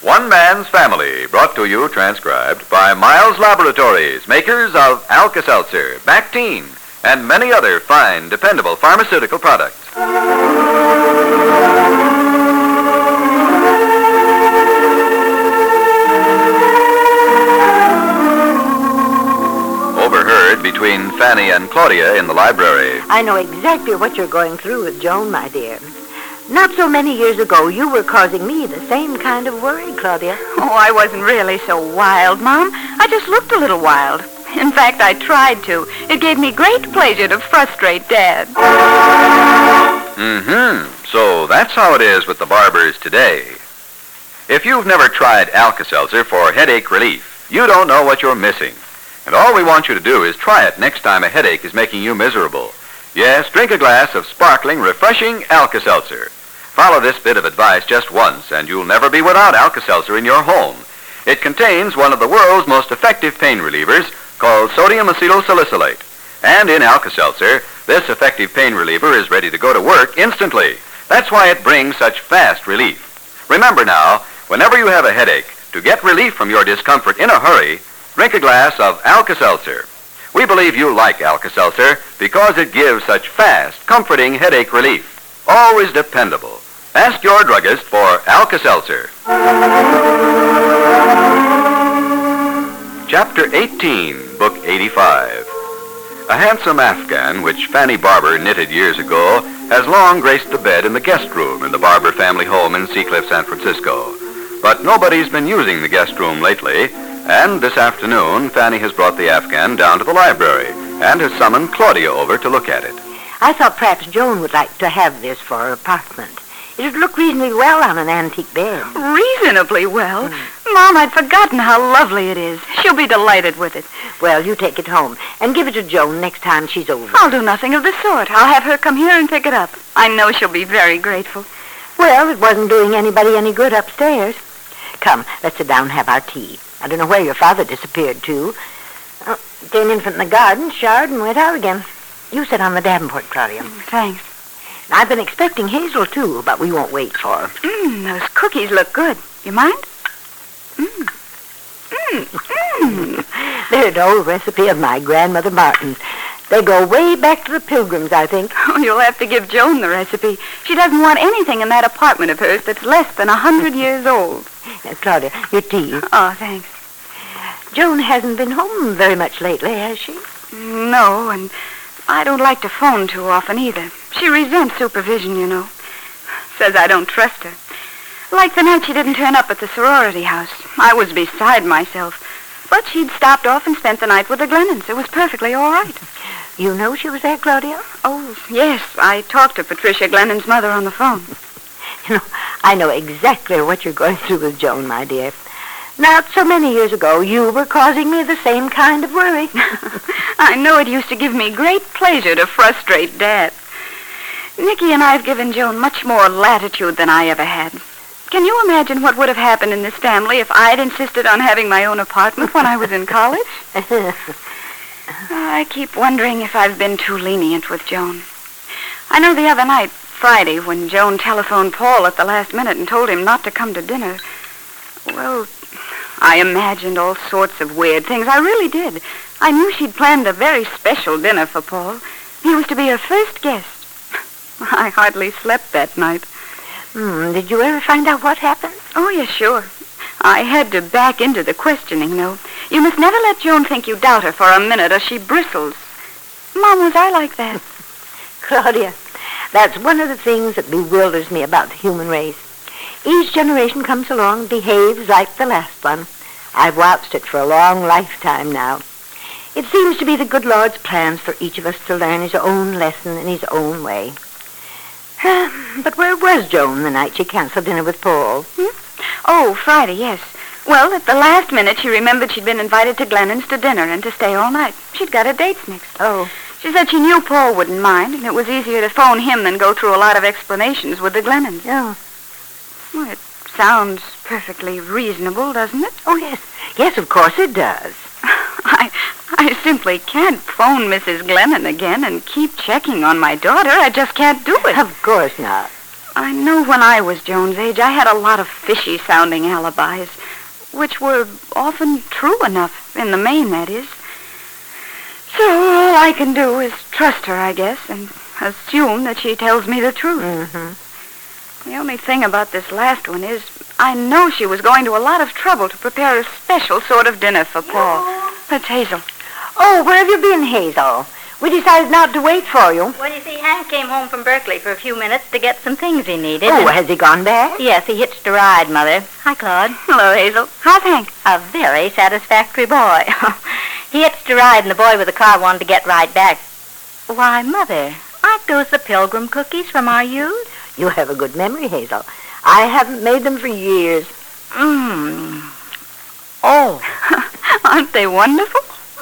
One Man's Family, brought to you, transcribed, by Miles Laboratories, makers of Alka-Seltzer, Bactine, and many other fine, dependable pharmaceutical products. Overheard between Fanny and Claudia in the library. I know exactly what you're going through with Joan, my dear. Not so many years ago, you were causing me the same kind of worry, Claudia. Oh, I wasn't really so wild, Mom. I just looked a little wild. In fact, I tried to. It gave me great pleasure to frustrate Dad. So that's how it is with the barbers today. If you've never tried Alka-Seltzer for headache relief, you don't know what you're missing. And all we want you to do is try it next time a headache is making you miserable. Yes, drink a glass of sparkling, refreshing Alka-Seltzer. Follow this bit of advice just once, and you'll never be without Alka-Seltzer in your home. It contains one of the world's most effective pain relievers called sodium acetylsalicylate. And in Alka-Seltzer, this effective pain reliever is ready to go to work instantly. That's why it brings such fast relief. Remember now, whenever you have a headache, to get relief from your discomfort in a hurry, drink a glass of Alka-Seltzer. We believe you'll like Alka-Seltzer because it gives such fast, comforting headache relief. Always dependable. Ask your druggist for Alka-Seltzer. Chapter 18, Book 85. A handsome Afghan, which Fanny Barber knitted years ago, has long graced the bed in the guest room in the Barber family home in Seacliff, San Francisco. But nobody's been using the guest room lately, and this afternoon, Fanny has brought the Afghan down to the library and has summoned Claudia over to look at it. I thought perhaps Joan would like to have this for her apartment. It would look reasonably well on an antique bed. Reasonably well? Mom, I'd forgotten how lovely it is. She'll be delighted with it. Well, you take it home and give it to Joan next time she's over. I'll do nothing of the sort. I'll have her come here and pick it up. I know she'll be very grateful. Well, it wasn't doing anybody any good upstairs. Come, let's sit down and have our tea. I don't know where your father disappeared to. Came in from the garden, showered, and went out again. You sit on the davenport, Claudia. Thanks. I've been expecting Hazel, too, but we won't wait for her. Those cookies look good. You mind? They're an old recipe of my grandmother Martin's. They go way back to the Pilgrims, I think. Oh, you'll have to give Joan the recipe. She doesn't want anything in that apartment of hers that's less than 100 years old. Claudia, your tea. Oh, thanks. Joan hasn't been home very much lately, has she? No, and I don't like to phone too often either. She resents supervision, you know. Says I don't trust her. Like the night she didn't turn up at the sorority house. I was beside myself. But she'd stopped off and spent the night with the Glennons. It was perfectly all right. You know she was there, Claudia? Oh, yes. I talked to Patricia Glennon's mother on the phone. You know, I know exactly what you're going through with Joan, my dear. Not so many years ago, you were causing me the same kind of worry. I know it used to give me great pleasure to frustrate Dad. Nicky and I have given Joan much more latitude than I ever had. Can you imagine what would have happened in this family if I'd insisted on having my own apartment when I was in college? I keep wondering if I've been too lenient with Joan. I know the other night, Friday, when Joan telephoned Paul at the last minute and told him not to come to dinner, well, I imagined all sorts of weird things. I really did. I knew she'd planned a very special dinner for Paul. He was to be her first guest. I hardly slept that night. Did you ever find out what happened? Oh, yes, sure. I had to back into the questioning, though. You must never let Joan think you doubt her for a minute or she bristles. Mom, was I like that? Claudia, that's one of the things that bewilders me about the human race. Each generation comes along and behaves like the last one. I've watched it for a long lifetime now. It seems to be the good Lord's plans for each of us to learn his own lesson in his own way. But where was Joan the night she canceled dinner with Paul? Oh, Friday, yes. Well, at the last minute, she remembered she'd been invited to Glennon's to dinner and to stay all night. She'd got her dates mixed. Oh. She said she knew Paul wouldn't mind, and it was easier to phone him than go through a lot of explanations with the Glennons. Oh. Well, it sounds perfectly reasonable, doesn't it? Oh, yes. Yes, of course it does. I simply can't phone Mrs. Glennon again and keep checking on my daughter. I just can't do it. Of course not. I know when I was Joan's age, I had a lot of fishy-sounding alibis, which were often true enough, in the main, that is. So all I can do is trust her, I guess, and assume that she tells me the truth. Mm-hmm. The only thing about this last one is I know she was going to a lot of trouble to prepare a special sort of dinner for Paul. That's Hazel. Oh, where have you been, Hazel? We decided not to wait for you. Well, you see, Hank came home from Berkeley for a few minutes to get some things he needed. Oh, has he gone back? Yes, he hitched a ride, Mother. Hi, Claude. Hello, Hazel. How's Hank? A very satisfactory boy. He hitched a ride, and the boy with the car wanted to get right back. Why, Mother, aren't those the Pilgrim cookies from our youth? You have a good memory, Hazel. I haven't made them for years. Oh. Aren't they wonderful?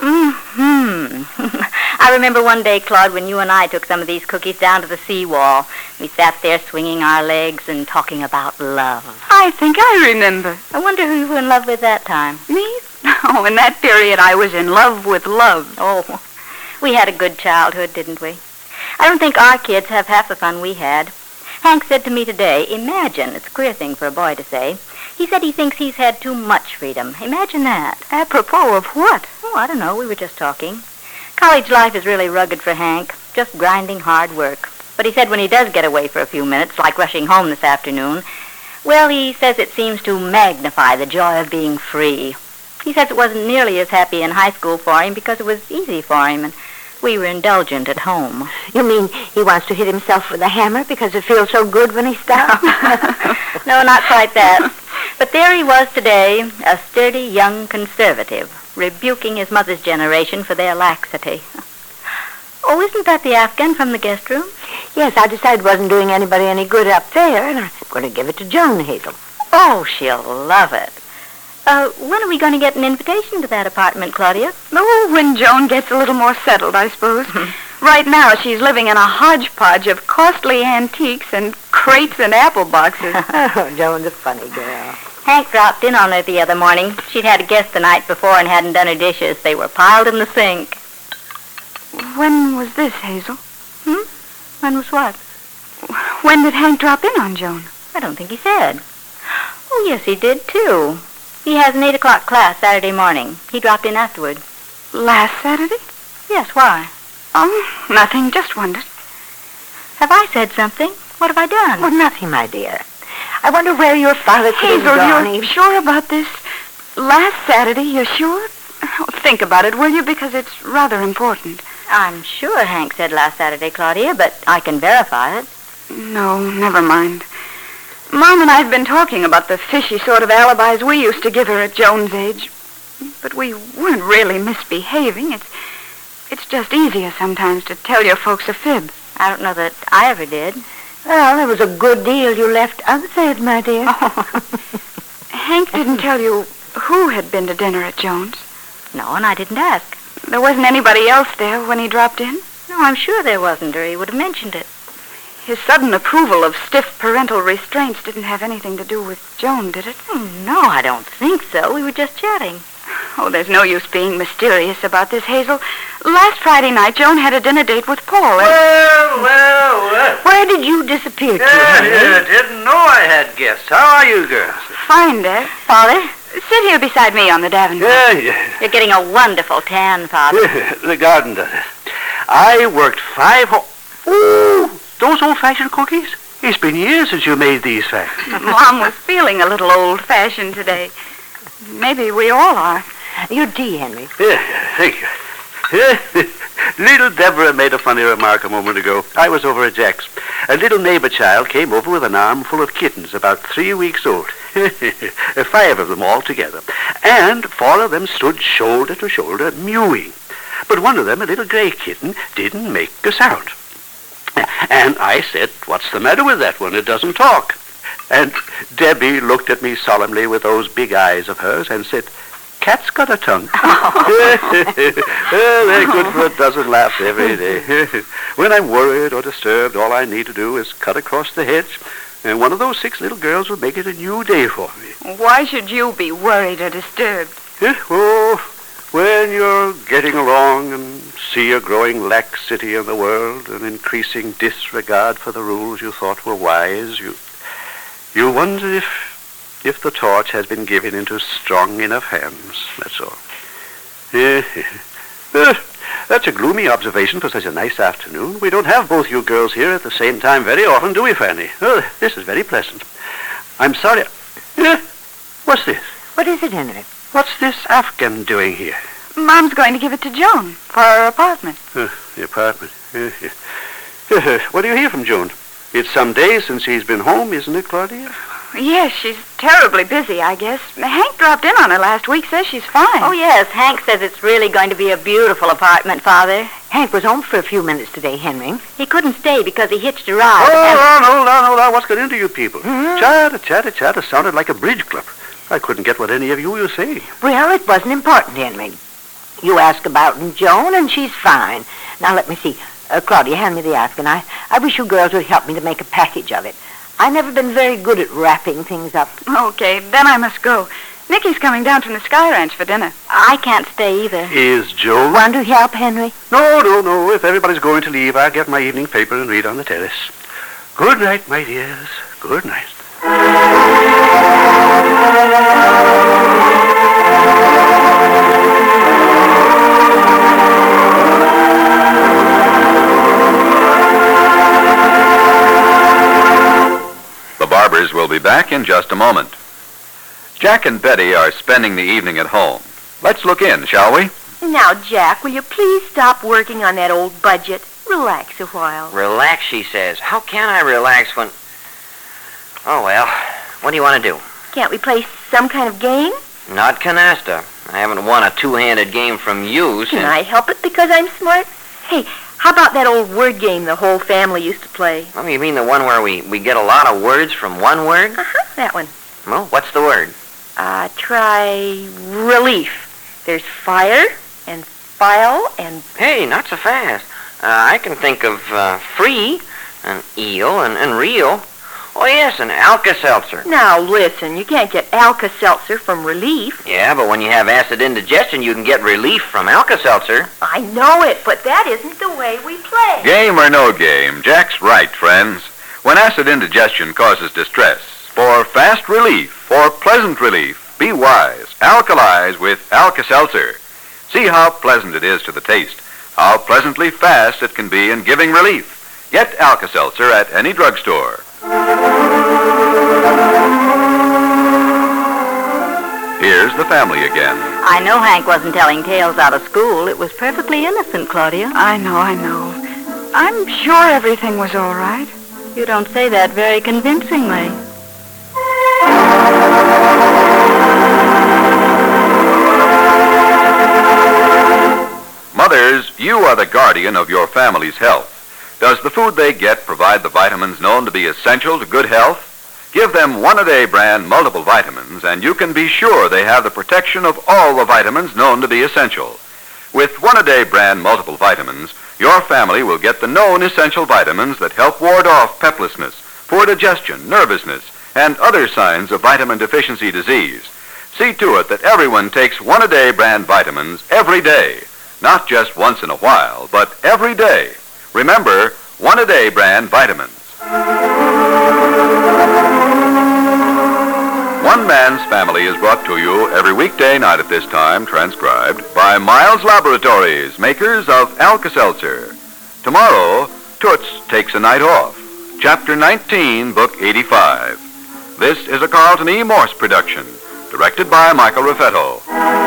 I remember one day, Claude, when you and I took some of these cookies down to the seawall. We sat there swinging our legs and talking about love. I think I remember. I wonder who you were in love with that time. Me? Oh, in that period, I was in love with love. Oh, we had a good childhood, didn't we? I don't think our kids have half the fun we had. Hank said to me today, imagine, it's a queer thing for a boy to say, he said he thinks he's had too much freedom. Imagine that. Apropos of what? Oh, I don't know. We were just talking. College life is really rugged for Hank, just grinding hard work. But he said when he does get away for a few minutes, like rushing home this afternoon, well, he says it seems to magnify the joy of being free. He says it wasn't nearly as happy in high school for him because it was easy for him, and we were indulgent at home. You mean he wants to hit himself with a hammer because it feels so good when he stops? No, not quite that. But there he was today, a sturdy young conservative, rebuking his mother's generation for their laxity. Oh, isn't that the Afghan from the guest room? Yes, I decided it wasn't doing anybody any good up there, and I'm going to give it to Joan, Hazel. Oh, she'll love it. When are we going to get an invitation to that apartment, Claudia? Oh, when Joan gets a little more settled, I suppose. Right now, she's living in a hodgepodge of costly antiques and crates and apple boxes. Oh, Joan's a funny girl. Hank dropped in on her the other morning. She'd had a guest the night before and hadn't done her dishes. They were piled in the sink. When was this, Hazel? When was what? When did Hank drop in on Joan? I don't think he said. Oh, yes, he did, too. He has an 8 o'clock class Saturday morning. He dropped in afterward. Last Saturday? Yes, why? Oh, nothing. Just wondered. Have I said something? What have I done? Well, nothing, my dear. I wonder where your father could have gone. Hazel, you're sure about this? Last Saturday, you're sure? Oh, think about it, will you? Because it's rather important. I'm sure Hank said last Saturday, Claudia, but I can verify it. No, never mind. Mom and I have been talking about the fishy sort of alibis we used to give her at Joan's age. But we weren't really misbehaving. It's just easier sometimes to tell your folks a fib. I don't know that I ever did. Well, there was a good deal you left unsaid, my dear. Hank didn't tell you who had been to dinner at Joan's? No, and I didn't ask. There wasn't anybody else there when he dropped in? No, I'm sure there wasn't, or he would have mentioned it. His sudden approval of stiff parental restraints didn't have anything to do with Joan, did it? No, I don't think so. We were just chatting. Oh, there's no use being mysterious about this, Hazel. Last Friday night, Joan had a dinner date with Paul. Well. Where did you disappear to, Henry? Didn't know I had guests. How are you girls? Fine, Dad. Father, Sit here beside me on the Davenport. Yeah. you're getting a wonderful tan, Father. The garden does it. I worked 5 Ooh, those old-fashioned cookies? It's been years since you made these facts. Mom was feeling a little old-fashioned today. Maybe we all are. Your tea, Henry. Yeah, thank you. Little Deborah made a funny remark a moment ago. I was over at Jack's. A little neighbor child came over with an armful of kittens, about 3 weeks old. 5 of them all together. And 4 of them stood shoulder to shoulder, mewing. But one of them, a little gray kitten, didn't make a sound. And I said, "What's the matter with that one? It doesn't talk." And Debbie looked at me solemnly with those big eyes of hers and said, "Cat's got a tongue." They're good for a dozen laughs every day. When I'm worried or disturbed, all I need to do is cut across the hedge, and one of those 6 little girls will make it a new day for me. Why should you be worried or disturbed? Oh, When you're getting along and see a growing laxity in the world, an increasing disregard for the rules you thought were wise, you wonder if the torch has been given into strong enough hands, that's all. That's a gloomy observation for such a nice afternoon. We don't have both you girls here at the same time very often, do we, Fanny? Oh, this is very pleasant. I'm sorry. What's this? What is it, Henry? What's this Afghan doing here? Mom's going to give it to Joan for her apartment. The apartment. What do you hear from Joan? It's some days since she's been home, isn't it, Claudia? Yes, she's terribly busy, I guess. Hank dropped in on her last week, says she's fine. Oh, yes, Hank says it's really going to be a beautiful apartment, Father. Hank was home for a few minutes today, Henry. He couldn't stay because he hitched a ride. Oh, no, what's got into you people? Chatter sounded like a bridge club. I couldn't get what any of you were saying. Well, it wasn't important, Henry. You ask about Joan, and she's fine. Now, let me see. Claudia, hand me the Afghan. I wish you girls would help me to make a package of it. I've never been very good at wrapping things up. Okay, then I must go. Nicky's coming down from the Sky Ranch for dinner. I can't stay either. Is Joan? Want to help, Henry? No. If everybody's going to leave, I'll get my evening paper and read on the terrace. Good night, my dears. Good night. The Barbers will be back in just a moment. Jack and Betty are spending the evening at home. Let's look in, shall we? Now, Jack, will you please stop working on that old budget? Relax a while. Relax, she says. How can I relax when... Oh, well, what do you want to do? Can't we play some kind of game? Not canasta. I haven't won a two-handed game from you since... Can I help it because I'm smart? Hey, how about that old word game the whole family used to play? Oh, you mean the one where we get a lot of words from one word? That one. Well, what's the word? Try relief. There's fire and file and... Hey, not so fast. I can think of free and eel and real. Oh, yes, and Alka-Seltzer. Now, listen, you can't get Alka-Seltzer from relief. Yeah, but when you have acid indigestion, you can get relief from Alka-Seltzer. I know it, but that isn't the way we play. Game or no game, Jack's right, friends. When acid indigestion causes distress, for fast relief, for pleasant relief, be wise. Alkalize with Alka-Seltzer. See how pleasant it is to the taste, how pleasantly fast it can be in giving relief. Get Alka-Seltzer at any drugstore. Here's the family again. I know Hank wasn't telling tales out of school. It was perfectly innocent, Claudia. I know. I'm sure everything was all right. You don't say that very convincingly. Mothers, you are the guardian of your family's health. Does the food they get provide the vitamins known to be essential to good health? Give them One-A-Day brand multiple vitamins, and you can be sure they have the protection of all the vitamins known to be essential. With One-A-Day brand multiple vitamins, your family will get the known essential vitamins that help ward off peplessness, poor digestion, nervousness, and other signs of vitamin deficiency disease. See to it that everyone takes One-A-Day brand vitamins every day. Not just once in a while, but every day. Remember, One-A-Day brand vitamins. One Man's Family is brought to you every weekday night at this time, transcribed by Miles Laboratories, makers of Alka-Seltzer. Tomorrow, Toots takes a night off. Chapter 19, Book 85. This is a Carlton E. Morse production, directed by Michael Raffetto.